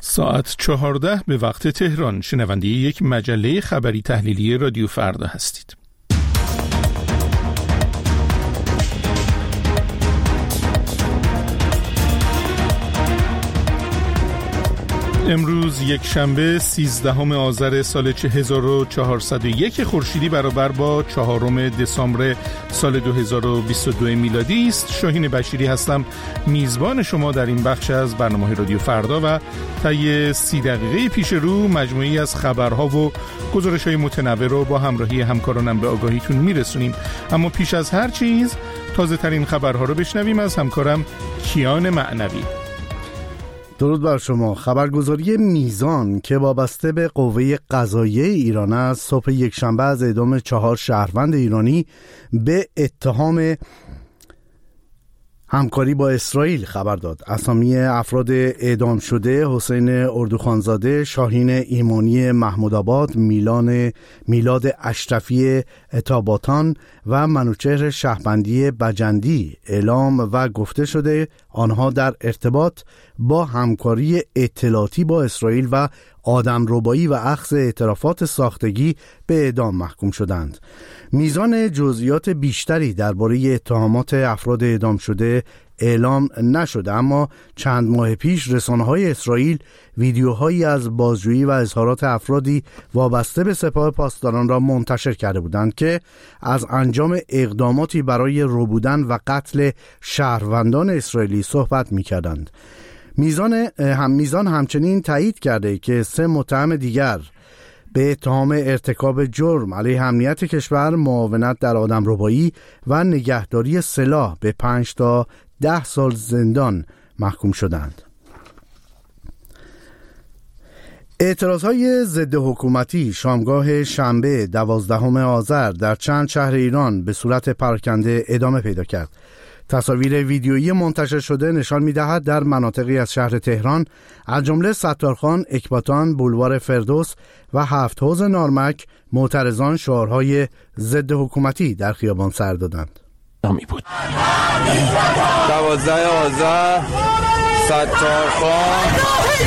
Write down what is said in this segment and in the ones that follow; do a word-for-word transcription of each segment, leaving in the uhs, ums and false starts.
ساعت چهارده به وقت تهران. شنونده یک مجله خبری تحلیلی رادیو فردا هستید. امروز یک شنبه سیزدهم آذر سال هزار و چهارصد و یک خورشیدی برابر با چهارم دسامبر سال دو هزار و بیست و دو میلادی است. شاهین بشیری هستم، میزبان شما در این بخش از برنامه رادیو فردا و طی سی دقیقه پیش رو مجموعی از خبرها و گزارش‌های متنوع رو با همراهی همکارانم به آگاهیتون میرسونیم. اما پیش از هر چیز تازه ترین خبرها رو بشنویم از همکارم کیان معنوی. درود بر شما. خبرگزاری میزان که وابسته به قوه قضاییه ایران است صبح یک شنبه از اعدام چهار شهروند ایرانی به اتهام همکاری با اسرائیل خبر داد. اسامی افراد اعدام شده: حسین اردوخانزاده، شاهین ایمانی محمودآباد، میلان میلاد اشرفی اتاباتان و منوچهر شهبندی بجندی اعلام و گفته شده آنها در ارتباط با همکاری اطلاعاتی با اسرائیل و آدمربایی و اخذ اعترافات ساختگی به اعدام محکوم شدند. میزان جزئیات بیشتری درباره اتهامات افراد اعدام شده اعلام نشده، اما چند ماه پیش رسانه‌های اسرائیل ویدیوهایی از بازجویی و اظهارات افرادی وابسته به سپاه پاسداران را منتشر کرده بودند که از انجام اقداماتی برای ربودن و قتل شهروندان اسرائیلی صحبت می‌کردند. میزان هم میزان همچنین تایید کرده که سه متهم دیگر به اتهام ارتکاب جرم علیه امنیت کشور، معاونت در آدمربایی و نگهداری سلاح به پنج تا ده سال زندان محکوم شدند. اعتراضهای ضد حکومتی شامگاه شنبه دوازدهم آذر در چند شهر ایران به صورت پراکنده ادامه پیدا کرد. تصاویر ویدیویی منتشر شده نشان می‌دهد در مناطقی از شهر تهران از جمله ستارخان، اکباتان، بولوار فردوس و هفت حوض نارمک معترضان شعارهای ضد حکومتی در خیابان سر دادند. نامی بود. دوازده آذر ستارخان.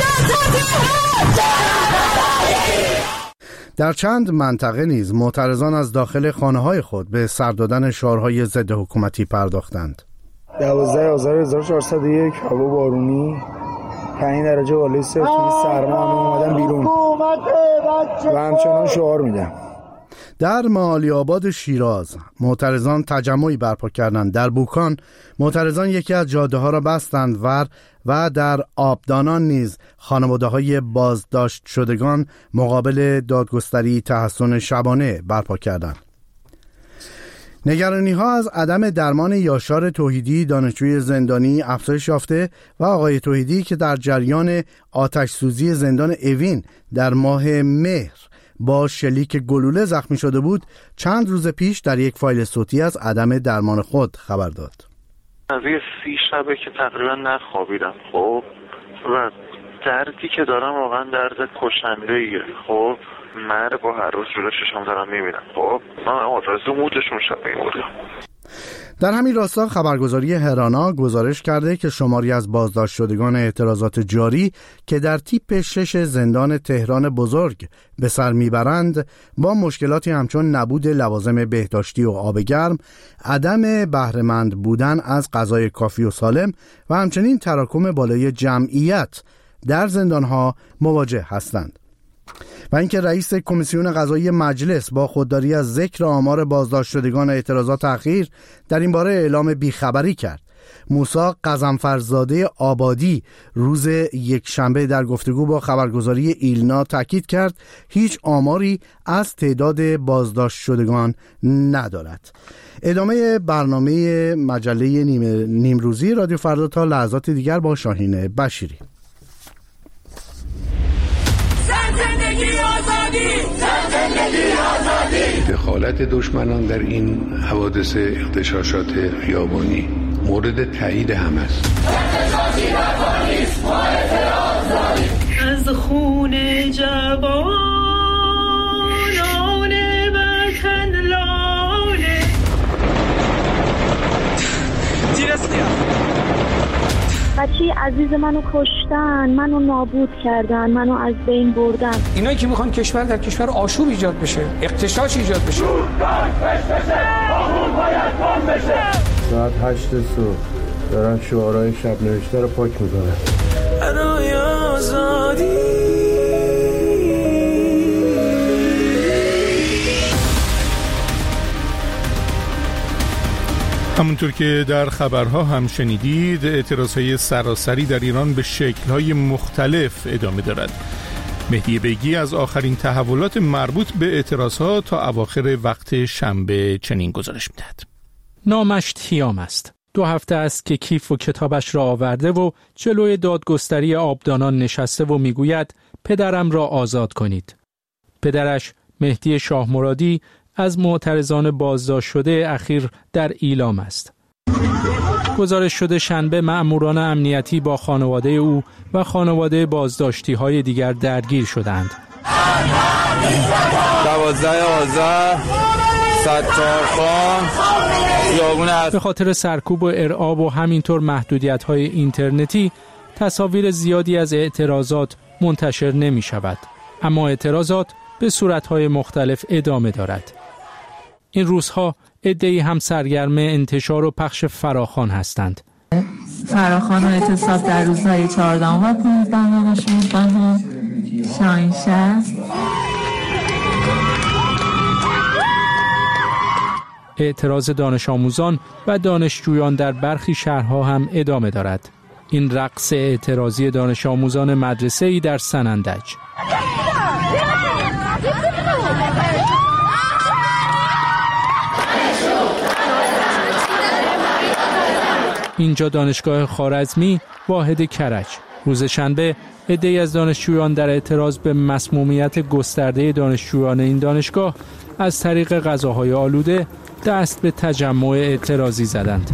در چند منطقه نیز معترضان از داخل خانه‌های خود به سر دادن شعارهای ضد حکومتی پرداختند. دوازده آذر هزار و چهارصد و یک، هوا بارونی، پنج درجه بالای صفر، سرما، اومدن بیرون و همچنان شعار میدن. در معالی آباد شیراز معترضان تجمعی برپا کردند. در بوکان معترضان یکی از جاده ها را بستند ور و در آبدانان نیز خانواده های بازداشت شدگان مقابل دادگستری تحسن شبانه برپا کردند. نگرانی ها از عدم درمان یاشار توحیدی، دانشجوی زندانی، افزایش یافته و آقای توحیدی که در جریان آتش سوزی زندان اوین در ماه مهر با شلیک گلوله زخمی شده بود، چند روز پیش در یک فایل صوتی از عدم درمان خود خبر داد. از یه سی شبه که تقریبا نخوابیدم، خب و دردی که دارم واقعا درد کشنده‌ایه. خب مرگ و هر روز جلو چشم دارم میبینم. خب من آرزو موتشون شبه این بودم. در همین راستا خبرگزاری هرانا گزارش کرده که شماری از بازداشت شدگان اعتراضات جاری که در تیپ شش زندان تهران بزرگ به سر میبرند با مشکلاتی همچون نبود لوازم بهداشتی و آب گرم، عدم بهره‌مند بودن از غذای کافی و سالم و همچنین تراکم بالای جمعیت در زندانها مواجه هستند. و اینکه رئیس کمیسیون قضایی مجلس با خودداری از ذکر آمار بازداشت شدگان اعتراضات اخیر در این باره اعلام بیخبری کرد. موسی غضنفرزاده آبادی روز یک شنبه در گفتگو با خبرگزاری ایلنا تاکید کرد هیچ آماری از تعداد بازداشت شدگان ندارد. ادامه برنامه مجله نیم نیمروزی رادیو فردا تا لحظات دیگر با شاهین بشیری. دخالت دشمنان در این حوادث اغتشاشات خیابانی مورد تایید هم است. از خون جوانان وطن لاله بچه عزیز منو کشتن، منو نابود کردن، منو از بین بردن. اینایی که میخوان کشور در کشور آشوب ایجاد بشه، اغتشاش ایجاد بشه. ساعت هشت صبح دارن شعارهای شب نوشته رو پاک میکنن. برای آزادی همونطور که در خبرها هم شنیدید، اعتراضهای سراسری در ایران به شکل‌های مختلف ادامه دارد. مهدی بیگی از آخرین تحولات مربوط به اعتراضها تا اواخر وقت شنبه چنین گزارش می‌دهد. نامش تیام است. دو هفته است که کیف و کتابش را آورده و جلوی دادگستری آبدانان نشسته و میگوید پدرم را آزاد کنید. پدرش مهدی شاه مرادی از معترضان بازداشت شده اخیر در ایلام است. گزارش شده شنبه مأموران امنیتی با خانواده او و خانواده بازداشتی های دیگر درگیر شدند. دوازده آذر ستارخان خیابون است. به خاطر سرکوب و ارعاب و همینطور محدودیت های اینترنتی تصاویر زیادی از اعتراضات منتشر نمی شود. اما اعتراضات به صورت‌های مختلف ادامه دارد. این روزها عده‌ای هم سرگرم انتشار و پخش فراخوان هستند. فراخوان و اعتصاب در روزهای چهاردهم و پانزدهم و شانزدهم شاهینشهر. اعتراض دانش آموزان و دانشجویان در برخی شهرها هم ادامه دارد. این رقص اعتراضی دانش آموزان مدرسه‌ای در سنندج. اینجا دانشگاه خوارزمی واحد کرج. روز شنبه عده‌ای از دانشجویان در اعتراض به مسمومیت گسترده دانشجویان این دانشگاه از طریق غذاهای آلوده دست به تجمع اعتراضی زدند.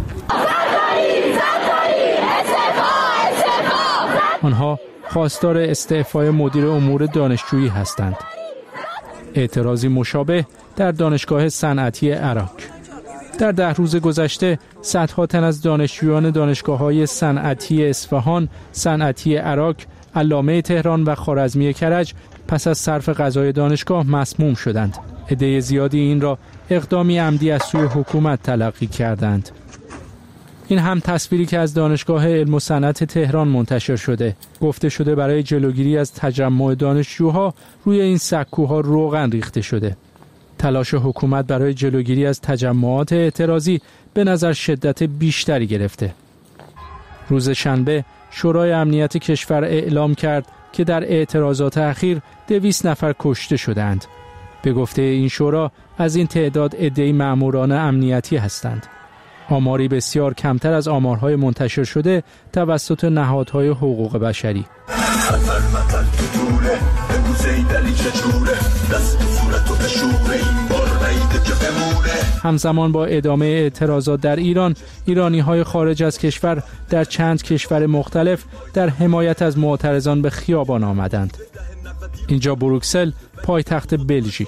آنها خواستار استعفای مدیر امور دانشجویی هستند. اعتراضی مشابه در دانشگاه صنعتی عراق. در ده روز گذشته صدها تن از دانشجویان دانشگاه‌های صنعتی اصفهان، صنعتی عراق، علامه تهران و خوارزمی کرج پس از صرف غذای دانشگاه مسموم شدند. عده زیادی این را اقدامی عمدی از سوی حکومت تلقی کردند. این هم تصویری که از دانشگاه علم و صنعت تهران منتشر شده. گفته شده برای جلوگیری از تجمع دانشجوها روی این سکوها روغن ریخته شده. تلاش حکومت برای جلوگیری از تجمعات اعتراضی به نظر شدت بیشتری گرفته. روز شنبه شورای امنیت کشور اعلام کرد که در اعتراضات اخیر دویست نفر کشته شدند. به گفته این شورا از این تعداد عده‌ای مأموران امنیتی هستند. آماری بسیار کمتر از آمارهای منتشر شده توسط نهادهای حقوق بشری. همزمان با ادامه اعتراضات در ایران، ایرانی‌های خارج از کشور در چند کشور مختلف در حمایت از معترضان به خیابان آمدند. اینجا بروکسل، پایتخت بلژیک.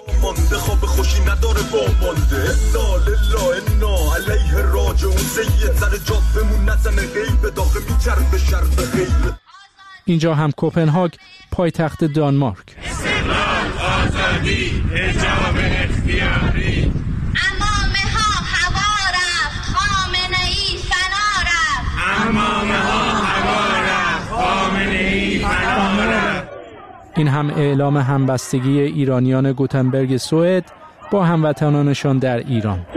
اینجا هم کوپنهاگ، پایتخت دانمارک. آزادی، حجاب اختیاری. امامه ها هوا رفت، خامنه ای فنا رفت. امامه ها هوا رفت، خامنه ای فنا رفت. این هم اعلام همبستگی ایرانیان گوتنبرگ سوئد با هموطنانشان در ایران.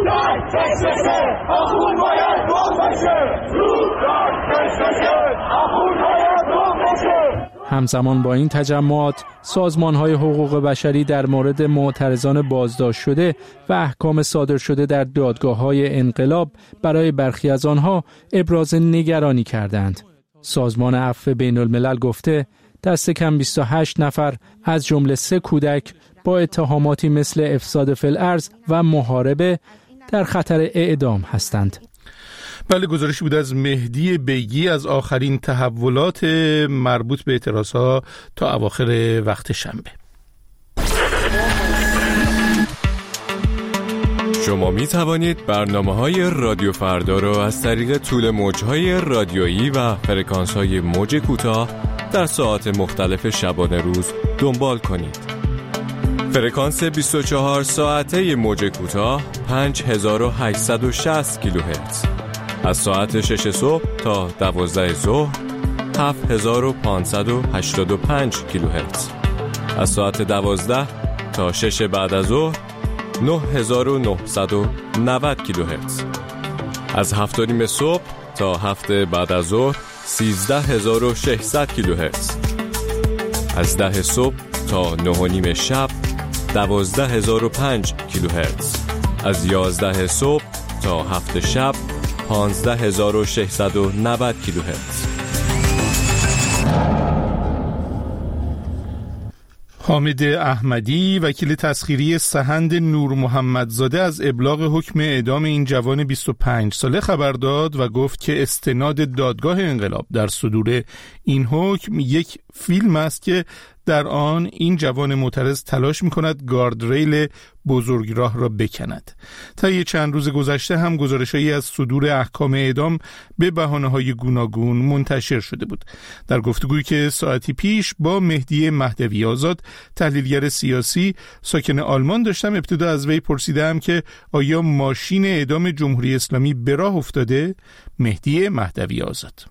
همزمان با این تجمعات، سازمان‌های حقوق بشری در مورد معترضان بازداشت شده و احکام صادر شده در دادگاه‌های انقلاب برای برخی از آنها ابراز نگرانی کردند. سازمان عفو بین‌الملل گفته دست کم بیست و هشت نفر از جمله سه کودک با اتهاماتی مثل افساد فی الارض و محاربه در خطر اعدام هستند. بله، گزارشی بود از مهدی بیگی از آخرین تحولات مربوط به اعتراضها تا اواخر وقت شنبه. شما می توانید برنامه‌های رادیو فردا را از طریق طول موج‌های رادیویی و فرکانس‌های موج کوتاه در ساعات مختلف شبانه روز دنبال کنید. فرکانس بیست و چهار ساعته موج کوتاه پنج هزار و هشتصد و شصت کیلوهرتز، از ساعت شش صبح تا دوازده ظهر هفت هزار و پانصد و هشتاد و پنج کیلوهرتز، از ساعت دوازده تا شش بعد از ظهر نه هزار و نهصد و نود کیلوهرتز، از هفت و نیم صبح تا هفت بعد از ظهر سیزده هزار و ششصد کیلوهرتز، از ده صبح تا نه و نیم شب دوازده هزار و پنج کیلوهرتز، از یازده صبح تا هفت شب پانزده هزار و ششصد و نود کیلوهرتز. حامد احمدی، وکیل تسخیری سحند نور محمدزاده، از ابلاغ حکم اعدام این جوان بیست و پنج ساله خبر داد و گفت که استناد دادگاه انقلاب در صدور این حکم یک فیلم است که در آن این جوان معترض تلاش می‌کند گاردریل بزرگراه را بکند. طی چند روز گذشته هم گزارش‌هایی از صدور احکام اعدام به بهانه‌های گوناگون منتشر شده بود. در گفتگویی که ساعتی پیش با مهدی مهدوی آزاد، تحلیلگر سیاسی ساکن آلمان داشتم، ابتدا از وی پرسیدم که آیا ماشین اعدام جمهوری اسلامی به راه افتاده؟ مهدی مهدوی آزاد: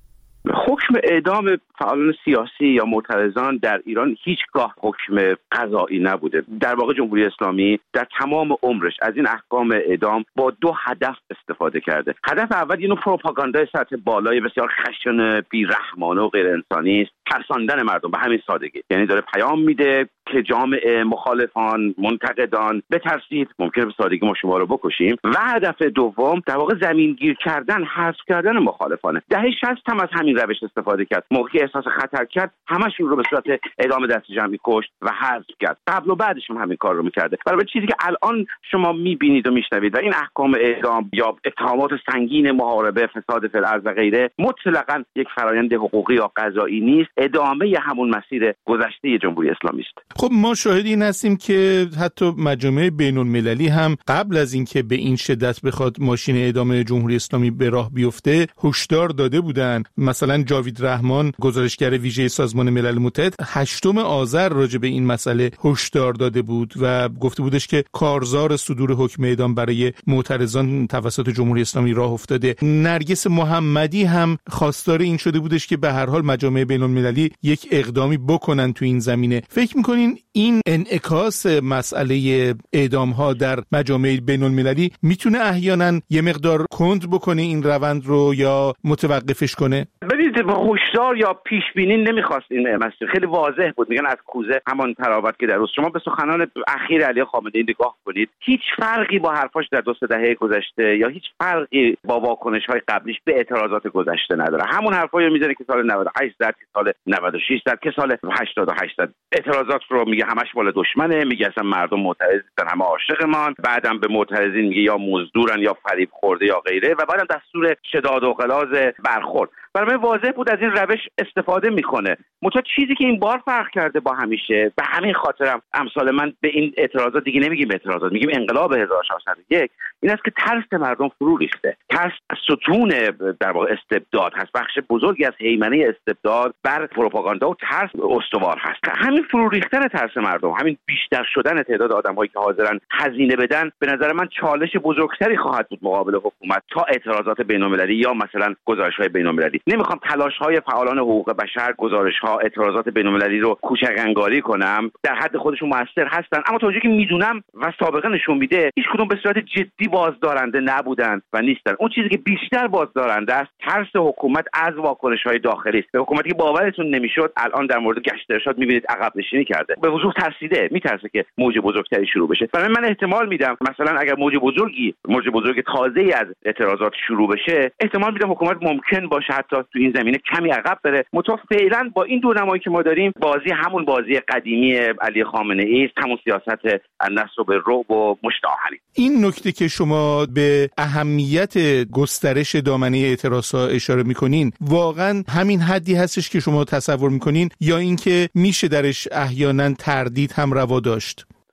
حکم اعدام فعالان سیاسی یا معترضان در ایران هیچگاه حکم قضایی نبوده. در واقع جمهوری اسلامی در تمام عمرش از این احکام اعدام با دو هدف استفاده کرده. هدف اول اینو پروپاگاندای سطح بالای بسیار خشن، بی‌رحمانه و غیر انسانی است، ترساندن مردم به همین سادگی. یعنی داره پیام میده که جامعه، مخالفان، منتقدان بترسید، ممکنه به سادگی ما شما رو بکشیم. و هدف دوم در واقع زمینگیر کردن، حذف کردن مخالفانه. دهه شصت هم از همین روش استفاده کرد. موقعی احساس خطر کرد همشون رو به صورت اعدام دست جمعی کشت و حذف کرد. قبل و بعدش هم همین کار رو میکرده. برای چیزی که الان شما میبینید و میشنوید و این احکام اعدام یا اتهامات سنگین محاربه، فساد فی الارض و غیره مطلقاً یک فرآیند حقوقی یا قضایی نیست، ادامه همون مسیر گذشته جمهوری اسلامی است. خب ما شاهد این هستیم که حتی مجامع بین المللی هم قبل از اینکه به این شدت بخواد ماشین اعدام جمهوری اسلامی به راه بیفته هشدار داده بودن. مثلا جاوید رحمان، گزارشگر ویژه سازمان ملل متحد، هشتم آذر راجع به این مسئله هشدار داده بود و گفته بودش که کارزار صدور حکم اعدام برای معترضان توسط جمهوری اسلامی راه افتاده. نرگس محمدی هم خواستار این شده بودش که به هر حال مجامع بین المللی یک اقدامی بکنن تو این زمینه. فکر می‌کنین این انعکاس مسئله اعدام ها در مجامع بین المللی میتونه احیانا یه مقدار کند بکنه این روند رو یا متوقفش کنه؟ ببینید، هشدار یا پیش بینی نمیخواست این مسئله، خیلی واضح بود. میگن از کوزه همان تراوت که در روز. شما به سخنان اخیر علی خامنه‌ای نگاه کنید، هیچ فرقی با حرفاش در دو سه دهه گذشته یا هیچ فرقی با واکنش‌های قبلیش به اعتراضات گذشته نداره. همون حرفایی میزنه که سال نود و هشت زد، که سال نود و شش زد، که سال هشتاد و هشت زد. اعتراضات رو میگه همش مال دشمنه، میگه اصلا مردم معترض نیستن، همه عاشقمان. بعدم به معترضین میگه یا مزدورن یا فریب خورده یا غیره، و بعدم دستور شداد و غلاظ برخورد. برای من واضح بود از این روش استفاده میکنه. منتها چیزی که این بار فرق کرده با همیشه، به همین خاطرم امثال من به این اعتراضات دیگه نمیگیم اعتراضات، میگیم انقلاب هزار و ششصد و یک، این است که ترس مردم فرو ریخته. ترس ستون در واقع استبداد هست. بخش بزرگی از هیمنه استبداد بر پروپاگاندا و ترس استوار هست. همین فرو ریختن ترس مردم، همین بیشتر شدن تعداد آدم‌هایی که حاضرن هزینه بدن، به نظر من چالش بزرگتری خواهد بود مقابل حکومت تا اعتراضات بین‌المللی یا مثلا گزارش‌های بین‌المللی. نمیخوام تلاش‌های فعالان حقوق بشر، گزارش‌ها، اعتراضات بین‌المللی رو کوچک انگاری کنم. در حد خودشون موثر هستن، اما تا اونجایی که میدونم و سابقه نشون میده هیچ کدوم به صورت جدی بازدارنده نبودن و نیستن. اون چیزی که بیشتر بازدارنده است ترس حکومت از واکنش‌های داخلی است. حکومتی که باورتون نمیشد الان در مورد گشت ارشاد میبینید عقب نشینی کرده. به وضوح ترسیده، میترسه که موج بزرگتری شروع بشه. برای من احتمال میدم مثلا اگر موج بزرگی موج بزرگ تازه‌ای از اعتراضات شروع بشه، احتمال میدم حکومت ممکن باشه حتی تو این زمینه کمی عقب بره. متأ فعلا با این دورنمایی که ما داریم، بازی همون بازی قدیمی علی خامنه‌ای است، همون سیاست النصر بالرعب و مشت آهنی. این نکته که شما به اهمیت گسترش دامنه اعتراضات اشاره میکنین، واقعا همین حدی هستش که شما تصور میکنین یا اینکه میشه درش احیانا تردید هم روا داشت؟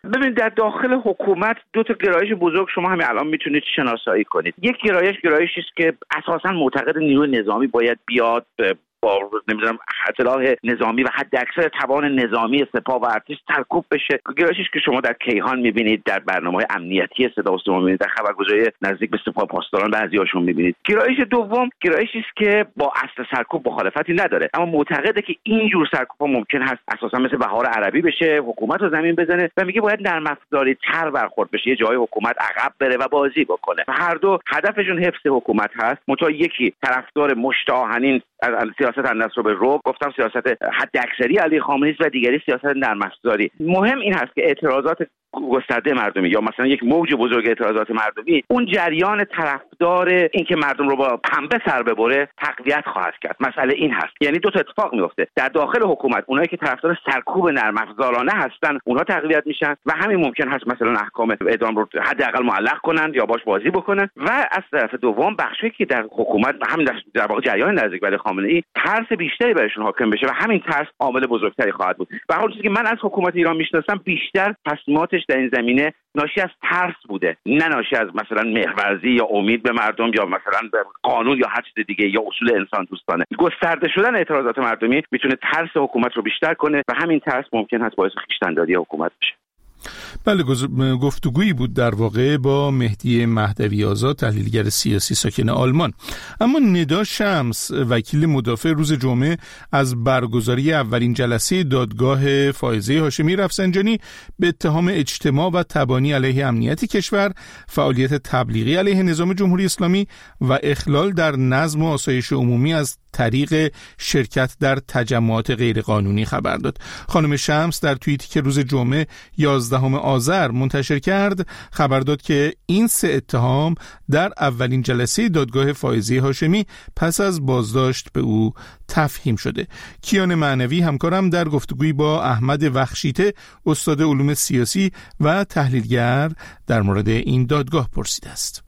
ببینید در داخل حکومت دو تا گرایش بزرگ شما همین الان میتونید شناسایی کنید. یک گرایش گرایشی است که اساساً معتقد نیروی نظامی باید بیاد با نمیدونم اطلاع نظامی و حد اکثر توان نظامی سپاه و ارتش سرکوب بشه. گرایشی که شما در کیهان میبینید، در برنامه‌های امنیتی صدا و سیما میبینید، در خبرگزاری نزدیک به سپاه پاسداران بعضی‌هاشون میبینید. گرایش دوم گرایشی است که با اصل سرکوب مخالفتی نداره، اما معتقده که این جور سرکوب‌ها ممکن هست اساسا مثل بهار عربی بشه، حکومت رو زمین بزنه و میگه باید نرم افزاری تر برخورد بشه، یه جای حکومت عقب بره و بازی بکنه. هر دو هدفشون حفظ حکومت هست. منتها یکی طرفدار مشت آهنین از سیاست النصر به رو، گفتم سیاست حد اکثری علی خامنه‌ای است و دیگری سیاست نرم افزاری. مهم این هست که اعتراضات گسترده مردمی یا مثلا یک موج بزرگ اعتراضات مردمی اون جریان طرفدار این که مردم رو با پنبه سر ببره تقویت خواهد کرد. مسئله این هست، یعنی دو تا اتفاق میفته. در داخل حکومت اونایی که طرفدار سرکوب نرم افزارانه هستن اونها تقویت میشن و همین ممکن هست مثلا احکام اعدام رو حداقل معلق کنن یا باش بازی بکنن. و از طرف دوم بخشی که در حکومت همین در واقع جریان نزدیک به خامنه‌ای ترس بیشتری برایشون حاکم بشه و همین ترس عامل بزرگتری خواهد بود. به هر حال چیزی که من از حکومت ایران میشناسم بیشتر تصمیماتش در این زمینه ناشی از ترس بوده، نه ناشی از مثلا مهرورزی یا امید به مردم یا مثلا به قانون یا هر چیز دیگه یا اصول انسان دوستانه. گسترده شدن اعتراضات مردمی میتونه ترس حکومت رو بیشتر کنه و همین ترس ممکن هست باعث خویشتن‌داری حکومت بشه. بله، گفتگویی بود در واقع با مهدی مهدوی آزاد، تحلیلگر سیاسی ساکن آلمان. اما ندا شمس، وکیل مدافع، روز جمعه از برگزاری اولین جلسه دادگاه فائزه هاشمی رفسنجانی به اتهام اجتماع و تبانی علیه امنیت کشور، فعالیت تبلیغی علیه نظام جمهوری اسلامی و اخلال در نظم و آسایش عمومی از طریق شرکت در تجمعات غیرقانونی خبر داد. خانم شمس در توییتی که روز جمعه یازدهم آذر منتشر کرد خبر داد که این سه اتهام در اولین جلسه دادگاه فائزه هاشمی پس از بازداشت به او تفهیم شده. کیان معنوی همکارم در گفتگویی با احمد وخشیته، استاد علوم سیاسی و تحلیلگر، در مورد این دادگاه پرسیده است.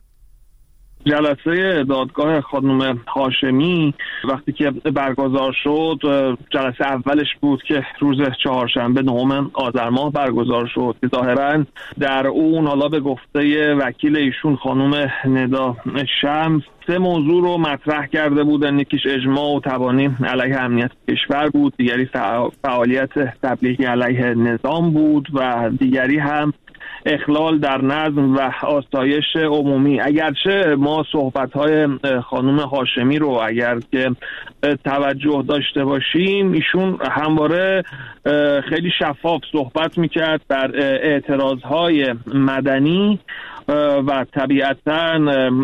جلسه دادگاه خانم هاشمی وقتی که برگزار شد، جلسه اولش بود که روز چهارشنبه نهم آذر ماه برگزار شد. ظاهرا در اون حالا به گفته وکیل ایشون خانم ندا شمس سه موضوع رو مطرح کرده بودن. یکیش اجماع و تبانی علیه امنیت کشور بود، دیگری فعالیت تبلیغی علیه نظام بود و دیگری هم اخلال در نظم و آسایش عمومی. اگرچه ما صحبت‌های خانم هاشمی رو اگر که توجه داشته باشیم، ایشون همواره خیلی شفاف صحبت میکرد در اعتراضهای مدنی و طبیعتاً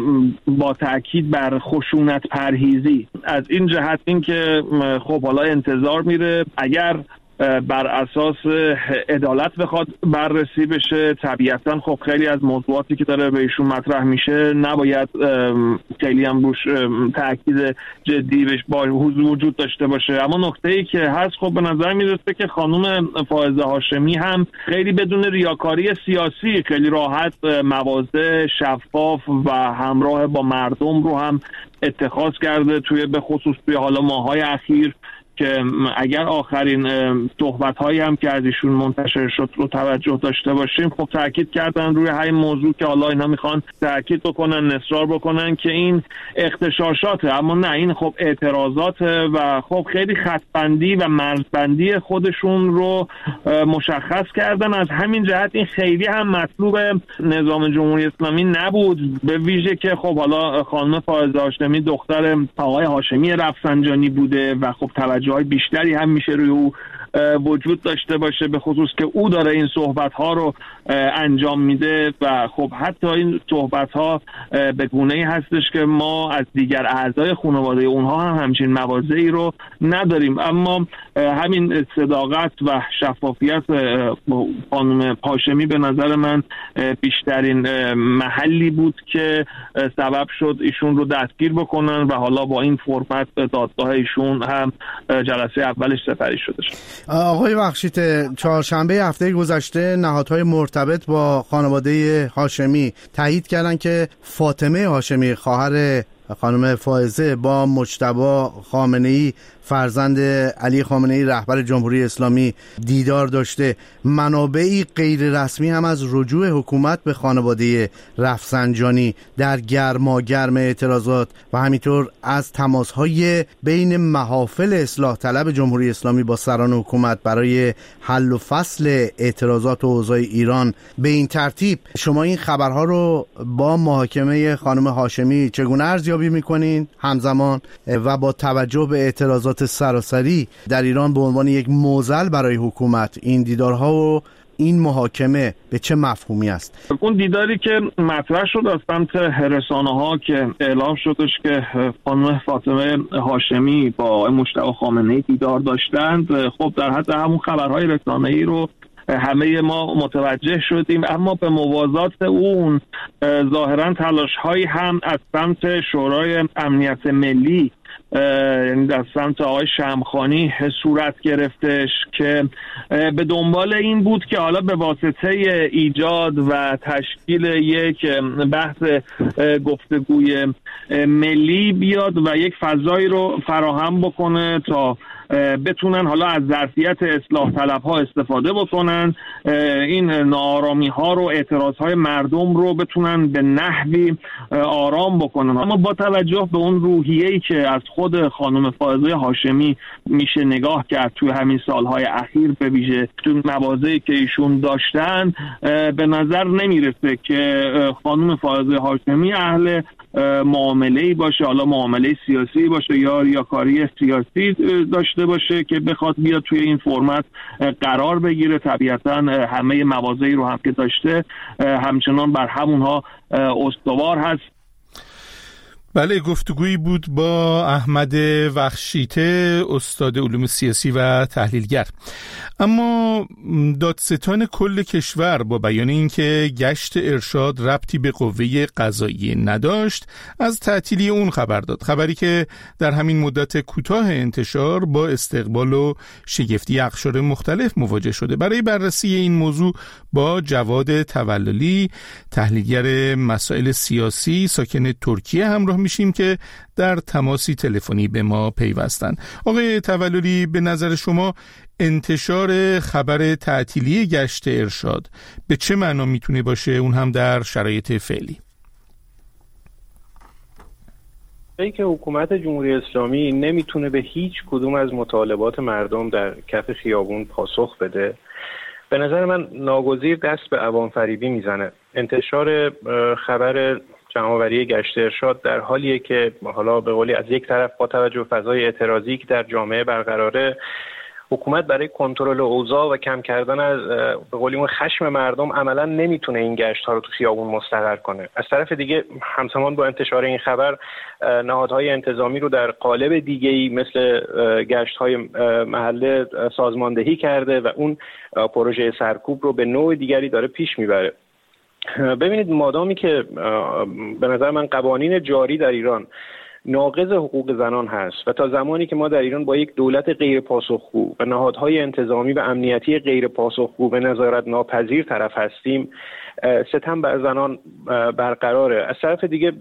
با تأکید بر خشونت پرهیزی. از این جهت این که خب حالا انتظار میره اگر بر اساس عدالت بخواد بررسی بشه، طبیعتاً خب خیلی از موضوعاتی که داره به ایشون مطرح میشه نباید خیلی هم روش تأکید جدی بهش با وجود داشته باشه. اما نکته‌ای که هست، خب به نظر میرسه که خانم فائزه هاشمی هم خیلی بدون ریاکاری سیاسی خیلی راحت مواضع شفاف و همراه با مردم رو هم اتخاذ کرده، توی به خصوص توی حالا ماهای اخیر که اگر آخرین صحبت هایی هم که از ایشون منتشر شد رو توجه داشته باشیم، خب تاکید کردن روی همین موضوع که حالا اینا میخوان تاکید بکنن، نصرار بکنن که این اغتشاشاته، اما نه، این خب اعتراضات و خب خیلی خطبندی و مرزبندی خودشون رو مشخص کردن. از همین جهت این خیلی هم مطلوب نظام جمهوری اسلامی نبود، به ویژه که خب حالا خانم فائزه هاشمی دختر آقای هاشمی رفسنجانی بوده و خب توجه های بیشتری هم میشه روی او وجود داشته باشه، به خصوص که او داره این صحبت ها رو انجام میده و خب حتی این صحبت ها به گونه‌ای هستش که ما از دیگر اعضای خانواده اونها هم همچین مواضعی رو نداریم. اما همین صداقت و شفافیت خانم هاشمی به نظر من بیشترین محلی بود که سبب شد ایشون رو دستگیر بکنن و حالا با این فرمت دادگاه ایشون هم جلسه اولش سپری شده شد. آقای بخشیده، چهارشنبه هفته گذشته نهادهای مرتبط با خانواده هاشمی تایید کردن که فاطمه هاشمی خواهر خانم فائزه با مجتبی خامنه‌ای فرزند علی خامنه‌ای رهبر جمهوری اسلامی دیدار داشته. منابعی غیر رسمی هم از رجوع حکومت به خانواده رفسنجانی در گرماگرم اعتراضات و همینطور از تماس‌های بین محافل اصلاح طلب جمهوری اسلامی با سران حکومت برای حل و فصل اعتراضات و اوضاع ایران به این ترتیب. شما این خبرها رو با محاکمه خانم هاشمی چگونه ارزیابی می‌کنین همزمان و با توجه به اعتراضات سراسری در ایران به عنوان یک معضل برای حکومت این دیدارها و این محاکمه به چه مفهومی است؟ اون دیداری که مطرح شد از سمت رسانه‌ها که اعلام شدش که خانم فاطمه هاشمی با مجتبی خامنه‌ای دیدار داشتند، خب در حد همون خبرهای رسانه‌ای رو همه ما متوجه شدیم، اما به موازات اون ظاهراً تلاش‌هایی هم از سمت شورای امنیت ملی یعنی در سمت آقای شمخانی صورت گرفتش که به دنبال این بود که حالا به واسطه ایجاد و تشکیل یک بحث گفتگوی ملی بیاد و یک فضایی رو فراهم بکنه تا بتونن حالا از ظرفیت اصلاح طلب ها استفاده بکنن، این ناآرامی ها رو اعتراض های مردم رو بتونن به نحوی آرام بکنن. اما با توجه به اون روحیه‌ای که از خود خانم فائزه هاشمی میشه نگاه کرد توی همین سالهای اخیر، به ویژه تو مواضعی که ایشون داشتن، به نظر نمیرسه که خانم فائزه هاشمی اهل معامله‌ای باشه، حالا معامله سیاسی باشه یا ریاکاری سیاسی داشته باشه که بخواد بیاد توی این فرمت قرار بگیره. طبیعتاً همه مواضعی رو هم که داشته همچنان بر همونها استوار هست. بله، گفتگویی بود با احمد وخشیته، استاد علوم سیاسی و تحلیلگر. اما دادستان کل کشور با بیان اینکه گشت ارشاد ربطی به قوه قضاییه نداشت، از تعطیلی اون خبر داد، خبری که در همین مدت کوتاه انتشار با استقبال و شگفتی اقشار مختلف مواجه شده. برای بررسی این موضوع با جواد توللی، تحلیلگر مسائل سیاسی ساکن ترکیه همراه میشیم که در تماسی تلفنی به ما پیوستند. آقای توللی، به نظر شما انتشار خبر تعطیلی گشت ارشاد به چه معنا میتونه باشه، اون هم در شرایط فعلی؟ ای که حکومت جمهوری اسلامی نمیتونه به هیچ کدوم از مطالبات مردم در کف خیابون پاسخ بده، به نظر من ناگزیر دست به عوام فریبی میزنه. انتشار خبر جمع‌آوری گشت ارشاد در حالیه که حالا به قولی از یک طرف با توجه به فضای اعتراضی که در جامعه برقراره، حکومت برای کنترل اوضاع و کم کردن از به قولی اون خشم مردم عملا نمیتونه این گشت ها رو تو خیابون مستقر کنه. از طرف دیگه همزمان با انتشار این خبر نهادهای انتظامی رو در قالب دیگه‌ای مثل گشت های محله سازماندهی کرده و اون پروژه سرکوب رو به نوع دیگری داره پیش میبره. ببینید، مادامی که به نظر من قوانین جاری در ایران ناقض حقوق زنان هست و تا زمانی که ما در ایران با یک دولت غیر پاسخگو و نهادهای انتظامی و امنیتی غیر پاسخگو به نظارت ناپذیر طرف هستیم، ستم بر زنان برقراره. از طرف دیگه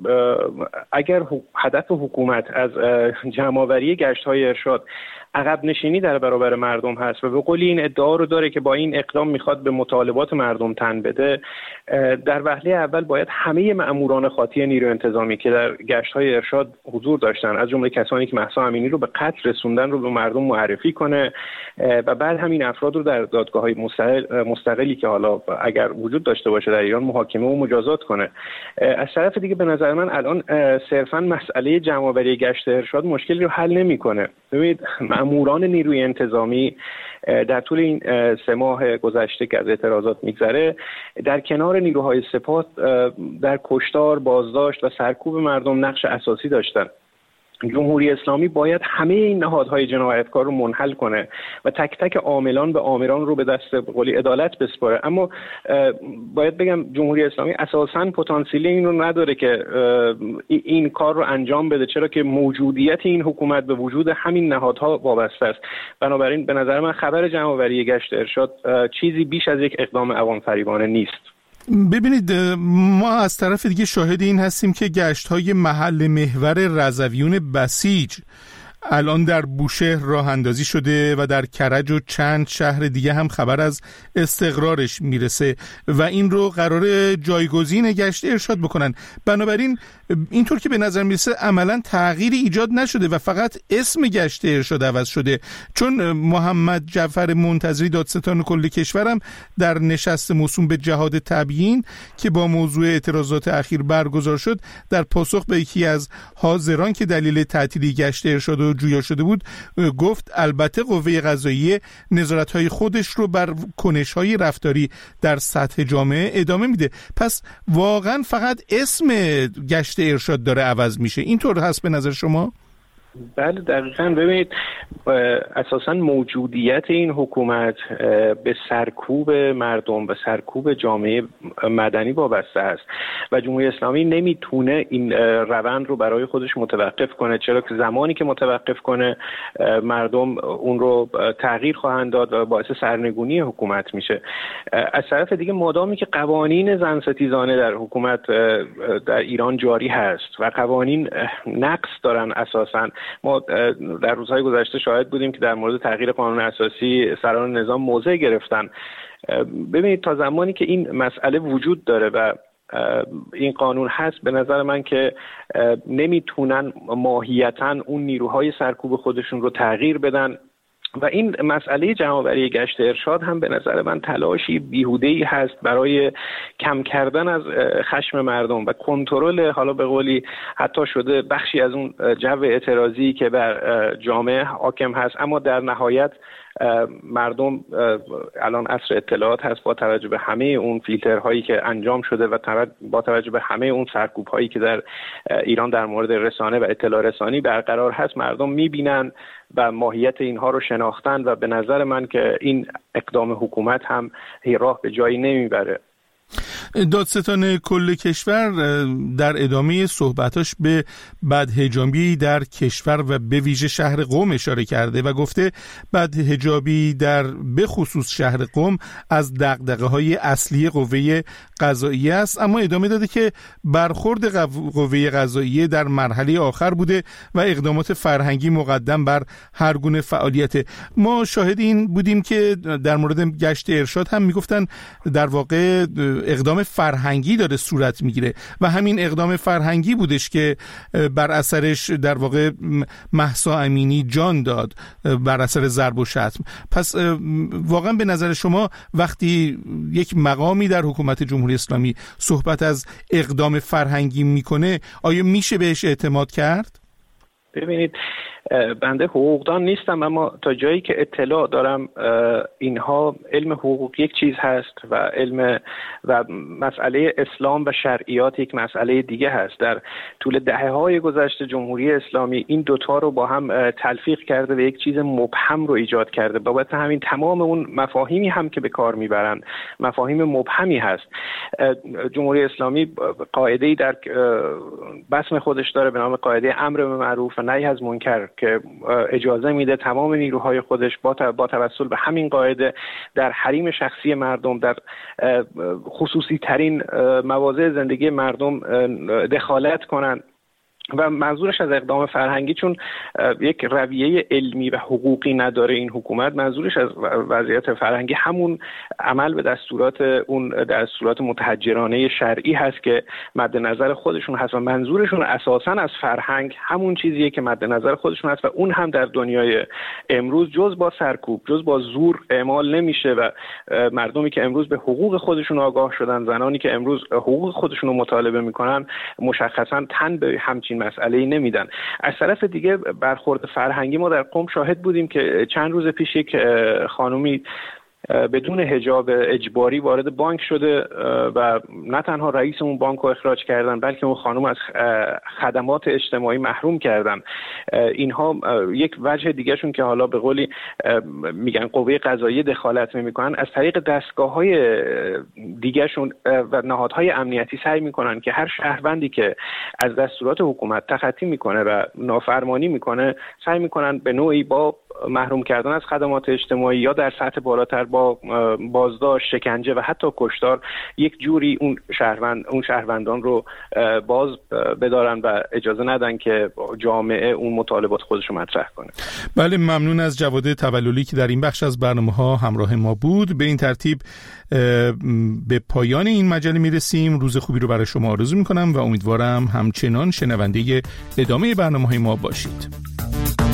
اگر هدف حکومت از جمع‌آوری گشت‌های ارشاد عقب نشینی در برابر مردم هست و به قولی این ادعا رو داره که با این اقدام میخواد به مطالبات مردم تن بده، در وهله اول باید همه مأموران خاطی نیروی انتظامی که در گشت‌های ارشاد حضور داشتن، از جمله کسانی که مهسا امینی رو به قتل رسوندن، رو به مردم معرفی کنه و بعد همین افراد رو در دادگاه‌های مستقل مستقلی که حالا اگر وجود داشته باشه در ایران محاکمه و مجازات کنه. از طرف دیگه به نظر من الان صرفاً مسئله جمع‌آوری گشت ارشاد مشکلی رو حل نمی‌کنه. ببینید، مأموران نیروی انتظامی در طول این سه ماه گذشته که از اعتراضات میگذره، در کنار نیروهای سپاه در کشتار، بازداشت و سرکوب مردم نقش اساسی داشتن. جمهوری اسلامی باید همه این نهادهای جنایتکار رو منحل کنه و تک تک عاملان به آمران رو به دست قولی عدالت بسپاره. اما باید بگم جمهوری اسلامی اساساً پتانسیل این رو نداره که این کار رو انجام بده، چرا که موجودیت این حکومت به وجود همین نهادها وابسته است. بنابراین به نظر من خبر جمع‌آوری گشت ارشاد چیزی بیش از یک اقدام عوام فریبانه نیست. ببینید ما از طرف دیگه شاهد این هستیم که گشت‌های محل محور رضویون بسیج الان در بوشهر راه اندازی شده و در کرج و چند شهر دیگه هم خبر از استقرارش میرسه و این رو قرار جایگزین گشت ارشاد بکنن. بنابراین اینطور که به نظر میرسه عملا تغییری ایجاد نشده و فقط اسم گشت ارشاد عوض شده، چون محمد جعفر منتظری دادستان کل کشورم در نشست موسوم به جهاد تبیین که با موضوع اعتراضات اخیر برگزار شد در پاسخ به یکی از حاضران که دلیل تعطیلی گشت ارشاد و جویا شده بود گفت البته قوه قضاییه نظارت‌های خودش رو بر کنش‌های رفتاری در سطح جامعه ادامه میده. پس واقعا فقط اسم گشت ارشاد داره عوض میشه، اینطور هست به نظر شما؟ بله دقیقاً. ببینید اساساً موجودیت این حکومت به سرکوب مردم و سرکوب جامعه مدنی وابسته است و جمهوری اسلامی نمیتونه این روند رو برای خودش متوقف کنه، چرا که زمانی که متوقف کنه مردم اون رو تغییر خواهند داد و باعث سرنگونی حکومت میشه. از طرف دیگه مادامی که قوانین زن ستیزانه در حکومت در ایران جاری هست و قوانین نقص دارن، اساساً ما در روزهای گذشته شاهد بودیم که در مورد تغییر قانون اساسی سران نظام موضع گرفتن. ببینید تا زمانی که این مسئله وجود داره و این قانون هست، به نظر من که نمیتونن ماهیتاً اون نیروهای سرکوب خودشون رو تغییر بدن و این مسئله جمع‌آوری گشت ارشاد هم به نظر من تلاشی بیهوده‌ای هست برای کم کردن از خشم مردم و کنترل، حالا به قولی حتی شده بخشی از اون جو اعتراضی که بر جامعه حاکم هست، اما در نهایت مردم الان عصر اطلاعات هست، با توجه به همه اون فیلترهایی که انجام شده و با توجه به همه اون سرکوب‌هایی که در ایران در مورد رسانه و اطلاع رسانی برقرار هست، مردم می‌بینن و ماهیت اینها رو شناختن و به نظر من که این اقدام حکومت هم راه به جایی نمیبره. دادستان کل کشور در ادامه صحبتاش به بدحجابی در کشور و به ویژه شهر قم اشاره کرده و گفته بدحجابی در به خصوص شهر قم از دغدغه‌های اصلی قوه قضاییه است، اما ادامه داده که برخورد قوه قضاییه در مرحله آخر بوده و اقدامات فرهنگی مقدم بر هر گونه فعالیت. ما شاهد این بودیم که در مورد گشت ارشاد هم میگفتن در واقع اقدام فرهنگی داره صورت میگیره و همین اقدام فرهنگی بودش که بر اثرش در واقع مهسا امینی جان داد بر اثر ضرب و شتم. پس واقعا به نظر شما وقتی یک مقامی در حکومت جمهوری اسلامی صحبت از اقدام فرهنگی میکنه، آیا میشه بهش اعتماد کرد؟ ببینید بنده حقوقدان نیستم، اما تا جایی که اطلاع دارم اینها علم حقوق یک چیز هست و علم و مسئله اسلام و شرعیات یک مسئله دیگه هست. در طول دهه‌های گذشته جمهوری اسلامی این دوتا رو با هم تلفیق کرده و یک چیز مبهم رو ایجاد کرده. بابت همین تمام اون مفاهیمی هم که به کار میبرن مفاهیم مبهمی هست. جمهوری اسلامی قاعده‌ای در بسم خودش داره به نام قاعده امر به معروف و نهی از منکر که اجازه میده تمام نیروهای خودش با با توسل به همین قاعده در حریم شخصی مردم، در خصوصی ترین مواضع زندگی مردم دخالت کنند. و منظورش از اقدام فرهنگی، چون یک رویه علمی و حقوقی نداره این حکومت، منظورش از وضعیت فرهنگی همون عمل به دستورات اون دستورات متحجرانه شرعی هست که مد نظر خودشون هست و منظورشون اساساً از فرهنگ همون چیزیه که مد نظر خودشون هست و اون هم در دنیای امروز جز با سرکوب، جز با زور اعمال نمیشه و مردمی که امروز به حقوق خودشون آگاه شدن، زنانی که امروز حقوق خودشون رو مطالبه میکنن، مشخصاً تن به همچین مسئله‌ای نمیدن. از طرف دیگه برخورد فرهنگی ما در قم شاهد بودیم که چند روز پیش یک خانومی بدون حجاب اجباری وارد بانک شده و نه تنها رئیس اون بانک رو اخراج کردن بلکه اون خانم از خدمات اجتماعی محروم کردن. اینها یک وجه دیگه شون که حالا به قولی میگن قوه قضاییه دخالت نمیکنن، از طریق دستگاه‌های دیگه شون و نهادهای امنیتی سعی میکنن که هر شهروندی که از دستورات حکومت تخطی میکنه و نافرمانی میکنه سعی میکنن به نوعی با محروم کردن از خدمات اجتماعی یا در سطح بالاتر با بازداشت، شکنجه و حتی کشتار یک جوری اون شهروند اون شهروندان رو باز بدارن و اجازه ندن که جامعه اون مطالبات خودش رو مطرح کنه. بله، ممنون از جواد توللی که در این بخش از برنامه‌ها همراه ما بود. به این ترتیب به پایان این مجله میرسیم. روز خوبی رو برای شما آرزو میکنم و امیدوارم همچنان شنونده ادامه برنامه‌های ما باشید.